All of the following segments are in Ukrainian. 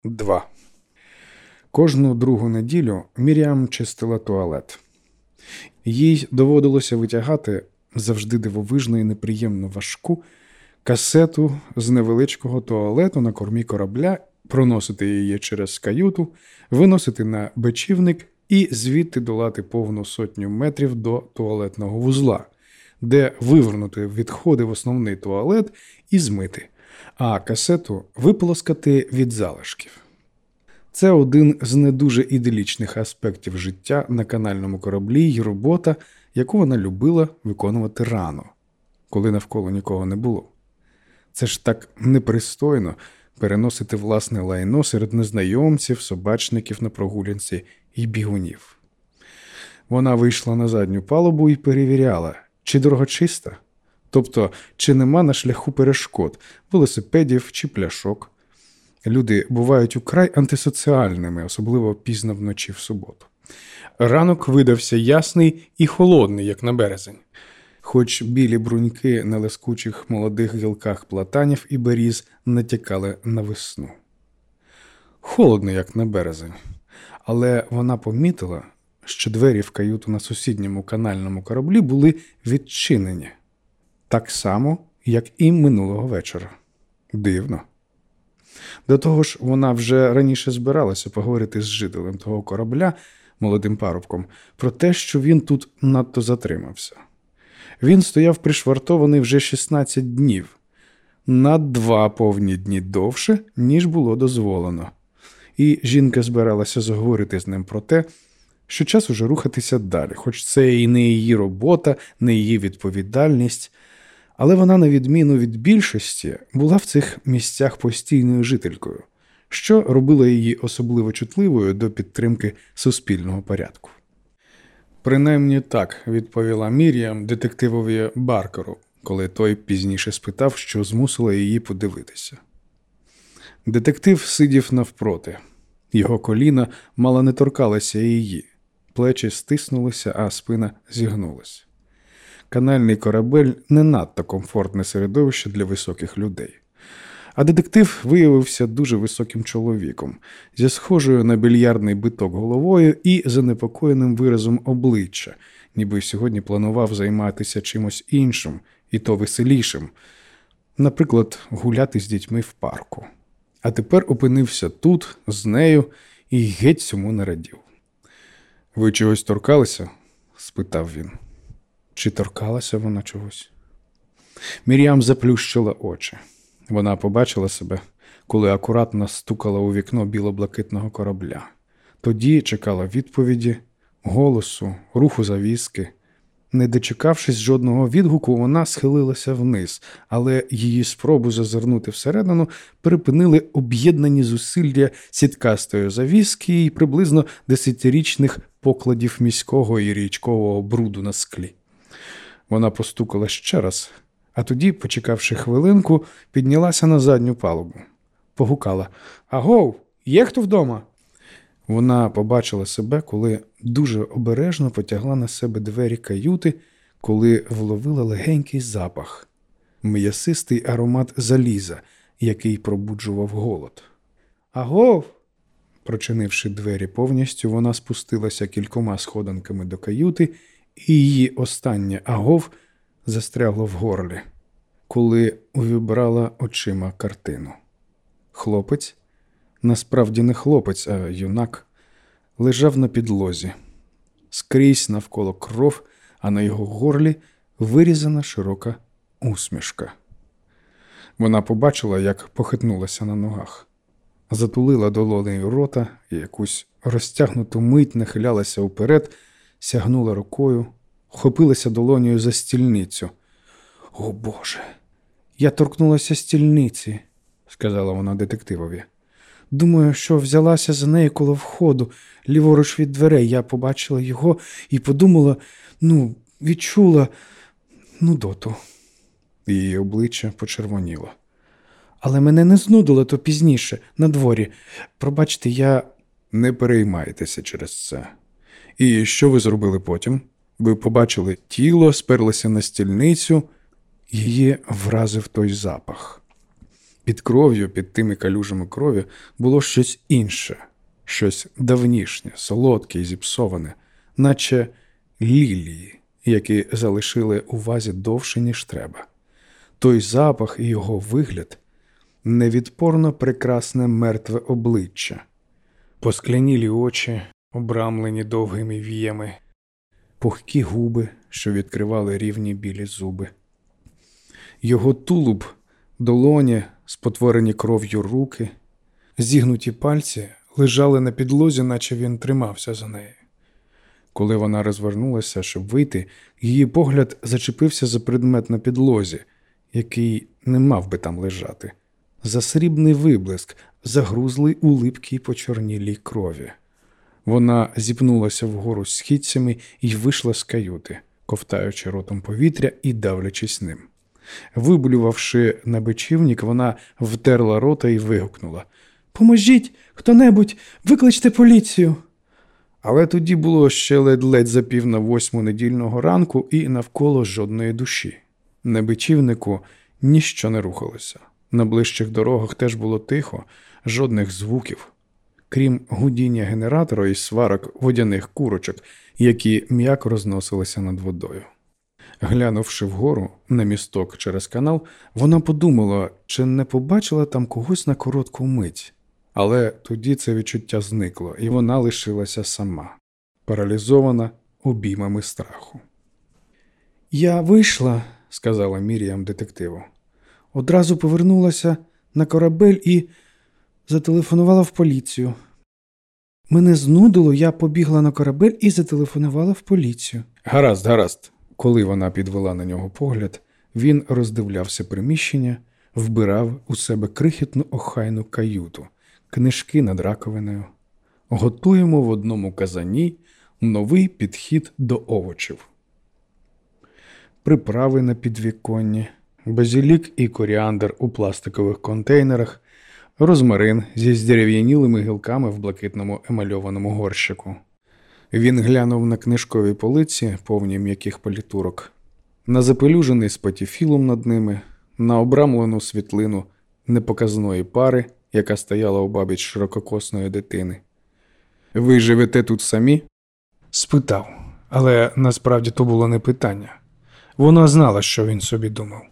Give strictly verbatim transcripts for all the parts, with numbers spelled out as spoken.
два. Кожну другу неділю Мір'ям чистила туалет. Їй доводилося витягати завжди дивовижно і неприємно важку касету з невеличкого туалету на кормі корабля, проносити її через каюту, виносити на бечівник і звідти долати повну сотню метрів до туалетного вузла, де вивернути відходи в основний туалет і змити, а касету виполоскати від залишків. Це один з не дуже іделічних аспектів життя на канальному кораблі й робота, яку вона любила виконувати рано, коли навколо нікого не було. Це ж так непристойно переносити власне лайно серед незнайомців, собачників на прогулянці і бігунів. Вона вийшла на задню палубу і перевіряла, чи дорога чиста, тобто чи нема на шляху перешкод, велосипедів чи пляшок. Люди бувають украй антисоціальними, особливо пізно вночі в суботу. Ранок видався ясний і холодний, як на березень. Хоч білі бруньки на лискучих молодих гілках платанів і беріз натякали на весну. Холодно, як на березень. Але вона помітила, що двері в каюту на сусідньому канальному кораблі були відчинені. Так само, як і минулого вечора. Дивно. До того ж, вона вже раніше збиралася поговорити з жителем того корабля, молодим парубком, про те, що він тут надто затримався. Він стояв пришвартований вже шістнадцять днів, на два повні дні довше, ніж було дозволено. І жінка збиралася заговорити з ним про те, що час уже рухатися далі, хоч це і не її робота, не її відповідальність, але вона, на відміну від більшості, була в цих місцях постійною жителькою, що робило її особливо чутливою до підтримки суспільного порядку. Принаймні так відповіла Мір'ям детективові Баркеру, коли той пізніше спитав, що змусило її подивитися. Детектив сидів навпроти. Його коліна мало не торкалися її, плечі стиснулися, а спина зігнулась. Канальний корабель – не надто комфортне середовище для високих людей. А детектив виявився дуже високим чоловіком, зі схожою на більярдний биток головою і занепокоєним виразом обличчя, ніби сьогодні планував займатися чимось іншим, і то веселішим, наприклад, гуляти з дітьми в парку. А тепер опинився тут, з нею, і геть цьому не радів. «Ви чогось торкалися?» – спитав він. Чи торкалася вона чогось? Мір'ям заплющила очі. Вона побачила себе, коли акуратно стукала у вікно біло-блакитного корабля. Тоді чекала відповіді, голосу, руху завіски. Не дочекавшись жодного відгуку, вона схилилася вниз, але її спробу зазирнути всередину припинили об'єднані зусилля сіткастої завіски і приблизно десятирічних покладів міського і річкового бруду на склі. Вона постукала ще раз, а тоді, почекавши хвилинку, піднялася на задню палубу. Погукала: «Агов, є хто вдома?» Вона побачила себе, коли дуже обережно потягла на себе двері каюти, коли вловила легенький запах, м'ясистий аромат заліза, який пробуджував голод. «Агов!» Прочинивши двері повністю, вона спустилася кількома сходинками до каюти, і її останнє «агов» застрягло в горлі, коли увібрала очима картину. Хлопець, насправді не хлопець, а юнак, лежав на підлозі. Скрізь навколо кров, а на його горлі вирізана широка усмішка. Вона побачила, як похитнулася на ногах. Затулила долонею рота і якусь розтягнуту мить нахилялася вперед, сягнула рукою, вхопилася долонею за стільницю. «О, Боже! Я торкнулася стільниці», – сказала вона детективові. «Думаю, що взялася за нею коло входу, ліворуч від дверей. Я побачила його і подумала, ну, відчула, нудоту». Її обличчя почервоніло. «Але мене не знудило то пізніше, на дворі. Пробачте, я...» «Не переймайтеся через це. І що ви зробили потім? Ви побачили тіло, сперлися на стільницю». Її вразив той запах. Під кров'ю, під тими калюжами крові, було щось інше, щось давнішнє, солодке і зіпсоване, наче лілії, які залишили у вазі довше, ніж треба. Той запах і його вигляд – невідпорно прекрасне мертве обличчя, посклянілі очі, обрамлені довгими віями, пухкі губи, що відкривали рівні білі зуби. Його тулуб, долоні, спотворені кров'ю руки, зігнуті пальці лежали на підлозі, наче він тримався за неї. Коли вона розвернулася, щоб вийти, її погляд зачепився за предмет на підлозі, який не мав би там лежати. За срібний виблиск, загрузлий у липкій почорнілій крові. Вона зіпнулася вгору східцями і вийшла з каюти, ковтаючи ротом повітря і давлячись ним. Виблювавши набичівник, вона втерла рота і вигукнула: «Поможіть! Хто-небудь! Викличте поліцію!» Але тоді було ще ледь-ледь за пів на восьму недільного ранку і навколо жодної душі. На бичівнику ніщо не рухалося. На ближчих дорогах теж було тихо, жодних звуків, крім гудіння генератора і сварок водяних курочок, які м'яко розносилися над водою. Глянувши вгору на місток через канал, вона подумала, чи не побачила там когось на коротку мить. Але тоді це відчуття зникло, і вона лишилася сама, паралізована обіймами страху. «Я вийшла», – сказала Мір'ям детективу. «Одразу повернулася на корабель і зателефонувала в поліцію. Мене знудило, я побігла на корабель і зателефонувала в поліцію». «Гаразд, гаразд». Коли вона підвела на нього погляд, він роздивлявся приміщення, вбирав у себе крихітну охайну каюту, книжки над раковиною. Готуємо в одному казані новий підхід до овочів. Приправи на підвіконні, базилік і коріандр у пластикових контейнерах, розмарин зі здерев'янілими гілками в блакитному емальованому горщику. Він глянув на книжкові полиці, повні м'яких палітурок, на запелюжений спатіфілум над ними, на обрамлену світлину непоказної пари, яка стояла обабіч ширококосної дитини. «Ви живете тут самі?» – спитав, але насправді то було не питання. Вона знала, що він собі думав.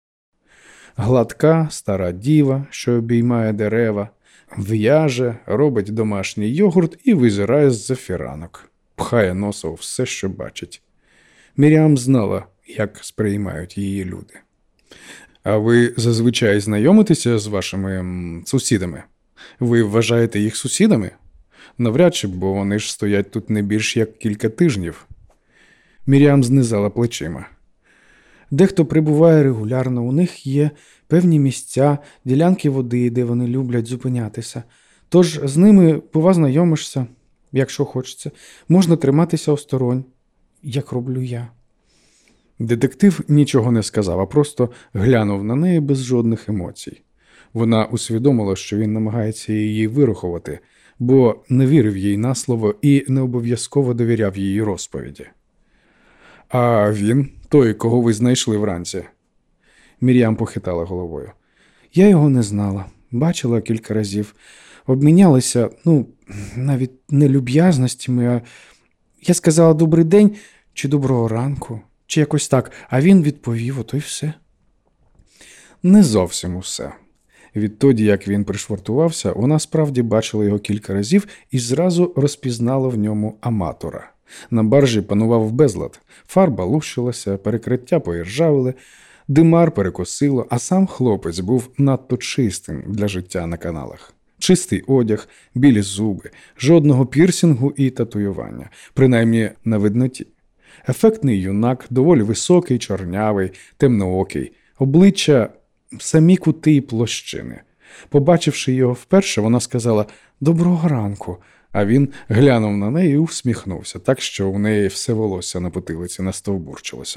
Гладка, стара діва, що обіймає дерева, в'яже, робить домашній йогурт і визирає з-за фіранок. Пхає носа у все, що бачить. Мір'ям знала, як сприймають її люди. «А ви зазвичай знайомитеся з вашими м, сусідами? Ви вважаєте їх сусідами? Навряд чи, бо вони ж стоять тут не більш як кілька тижнів». Мір'ям знизала плечима. «Дехто прибуває регулярно, у них є певні місця, ділянки води, де вони люблять зупинятися. Тож з ними, бува, знайомишся, якщо хочеться. Можна триматися осторонь, як роблю я». Детектив нічого не сказав, а просто глянув на неї без жодних емоцій. Вона усвідомила, що він намагається її вирахувати, бо не вірив їй на слово і не обов'язково довіряв її розповіді. «А він? Той, кого ви знайшли вранці?» Мір'ям похитала головою. «Я його не знала. Бачила кілька разів. Обмінялися, ну, навіть не люб'язностями, а я сказала «добрий день» чи «доброго ранку», чи якось так, а він відповів, ото й все». Не зовсім усе. Відтоді, як він пришвартувався, вона справді бачила його кілька разів і зразу розпізнала в ньому аматора. На баржі панував безлад, фарба лущилася, перекриття поіржавили, димар перекосило, а сам хлопець був надто чистим для життя на каналах. Чистий одяг, білі зуби, жодного пірсінгу і татуювання, принаймні на видноті. Ефектний юнак, доволі високий, чорнявий, темноокий, обличчя – самі кути й площини. Побачивши його вперше, вона сказала «доброго ранку», а він глянув на неї і усміхнувся, так що в неї все волосся на потилиці настовбурчилося.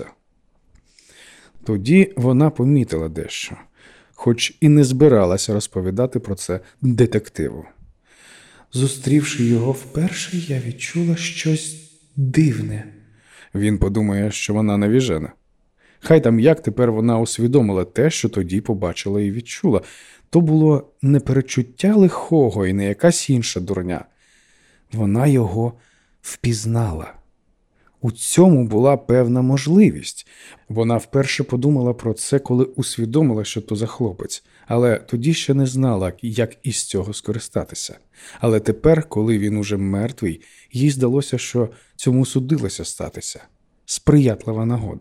Тоді вона помітила дещо, хоч і не збиралася розповідати про це детективу. «Зустрівши його вперше, я відчула щось дивне». Він подумає, що вона навіжена. Хай там як, тепер вона усвідомила те, що тоді побачила і відчула. То було не перечуття лихого і не якась інша дурня. Вона його впізнала. У цьому була певна можливість. Вона вперше подумала про це, коли усвідомила, що то за хлопець, але тоді ще не знала, як із цього скористатися. Але тепер, коли він уже мертвий, їй здалося, що цьому судилося статися. Сприятлива нагода.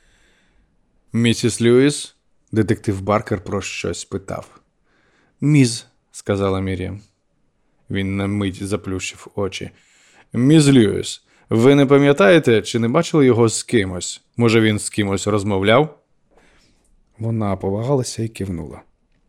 «Місіс Льюіс?» – детектив Баркер про щось питав. «Міз», – сказала Мір'ям. Він на мить заплющив очі. «Міс Льюіс, ви не пам'ятаєте, чи не бачили його з кимось? Може, він з кимось розмовляв?» Вона повагалася і кивнула.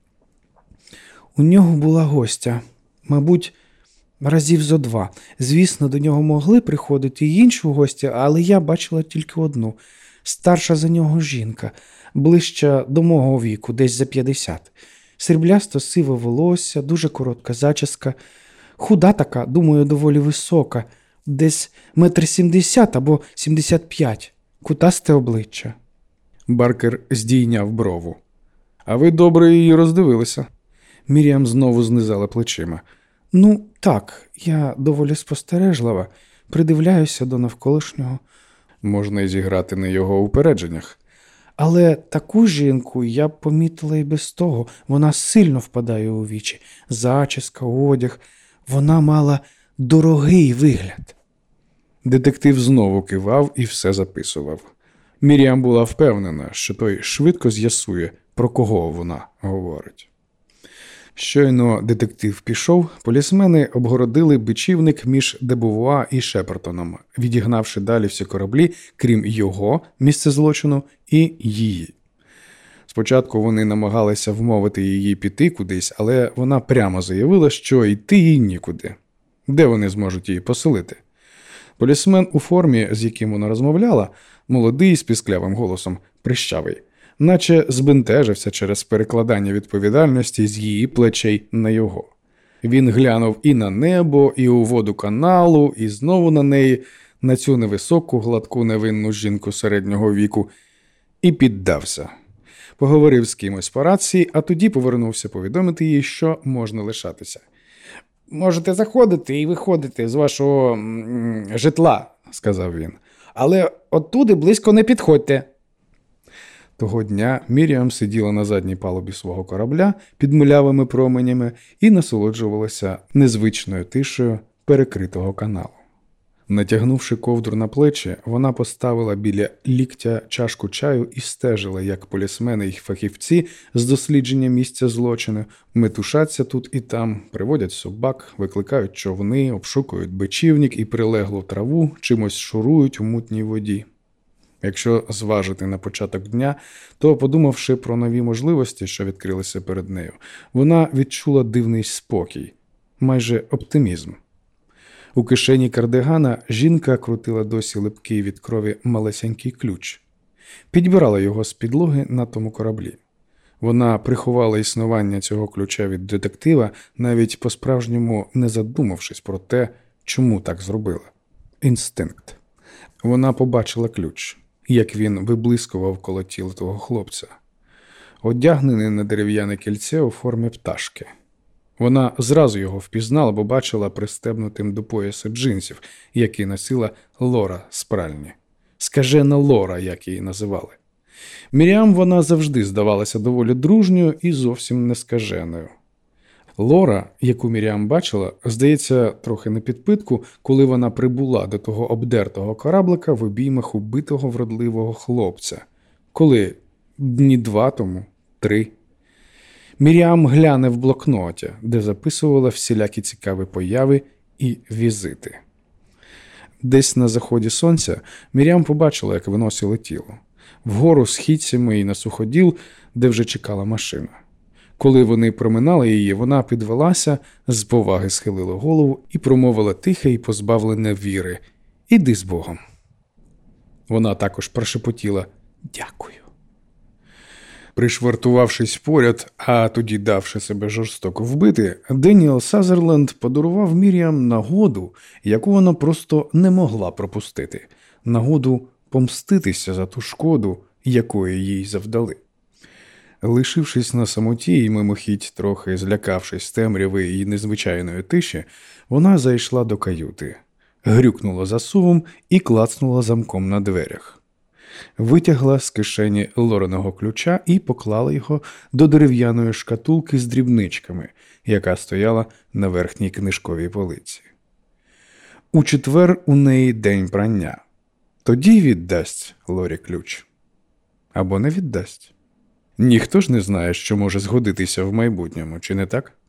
«У нього була гостя. Мабуть, разів зо два. Звісно, до нього могли приходити й інші гості, але я бачила тільки одну. Старша за нього жінка, ближча до мого віку, десь за п'ятдесят. Сріблясто сиве волосся, дуже коротка зачіска. Худа така, думаю, доволі висока, десь метр сімдесят або сімдесят п'ять. Кутасте обличчя». Баркер здійняв брову. «А ви добре її роздивилися?» Мір'ям знову знизала плечима. «Ну, так, я доволі спостережлива, придивляюся до навколишнього». «Можна й зіграти на його упередженнях». «Але таку жінку я б помітила і без того. Вона сильно впадає у вічі. Зачіска, одяг. Вона мала дорогий вигляд». Детектив знову кивав і все записував. Мір'ям була впевнена, що той швидко з'ясує, про кого вона говорить. Щойно детектив пішов, полісмени обгородили бичівник між Дебувуа і Шепертоном, відігнавши далі всі кораблі, крім його, місце злочину, і її. Спочатку вони намагалися вмовити її піти кудись, але вона прямо заявила, що йти їй нікуди. Де вони зможуть її поселити? Полісмен у формі, з яким вона розмовляла, молодий, з пісклявим голосом, прищавий, наче збентежився через перекладання відповідальності з її плечей на його. Він глянув і на небо, і у воду каналу, і знову на неї, на цю невисоку, гладку, невинну жінку середнього віку, і піддався. Поговорив з кимось по рації, а тоді повернувся повідомити їй, що можна лишатися. «Можете заходити і виходити з вашого м- житла», – сказав він. «Але оттуди близько не підходьте». Того дня Мір'ям сиділа на задній палубі свого корабля під млявими променями і насолоджувалася незвичною тишею перекритого каналу. Натягнувши ковдру на плечі, вона поставила біля ліктя чашку чаю і стежила, як полісмени й фахівці з дослідження місця злочину метушаться тут і там, приводять собак, викликають човни, обшукують бичівник і прилеглу траву, чимось шурують у мутній воді. Якщо зважити на початок дня, то, подумавши про нові можливості, що відкрилися перед нею, вона відчула дивний спокій, майже оптимізм. У кишені кардигана жінка крутила досі липкий від крові малесенький ключ. Підбирала його з підлоги на тому кораблі. Вона приховала існування цього ключа від детектива, навіть по-справжньому не задумавшись про те, чому так зробила. Інстинкт. Вона побачила ключ, як він виблискував коло тіла того хлопця, одягнений на дерев'яне кільце у формі пташки. Вона зразу його впізнала, бо бачила пристебнутим до пояса джинсів, які носила Лора з пральні. Скажена Лора, як її називали. Мір'ям вона завжди здавалася доволі дружньою і зовсім не скаженою. Лора, яку Мір'ям бачила, здається, трохи на підпитку, коли вона прибула до того обдертого кораблика в обіймах убитого вродливого хлопця. Коли? Дні два тому? Три? Мір'ям гляне в блокноті, де записувала всілякі цікаві появи і візити. Десь на заході сонця Мір'ям побачила, як виносили тіло. Вгору східцями і на суходіл, де вже чекала машина. Коли вони проминали її, вона підвелася, з поваги схилила голову і промовила тихе і позбавлене віри: «Іди з Богом». Вона також прошепотіла «Дякую». Пришвартувавшись поряд, а тоді давши себе жорстоко вбити, Деніел Сазерленд подарував Мір'ям нагоду, яку вона просто не могла пропустити. Нагоду помститися за ту шкоду, якої їй завдали. Лишившись на самоті і мимохідь трохи злякавшись темряви і незвичайної тиші, вона зайшла до каюти, грюкнула засувом і клацнула замком на дверях. Витягла з кишені Лореного ключа і поклала його до дерев'яної шкатулки з дрібничками, яка стояла на верхній книжковій полиці. У четвер у неї день прання. Тоді віддасть Лорі ключ. Або не віддасть. Ніхто ж не знає, що може згодитися в майбутньому, чи не так?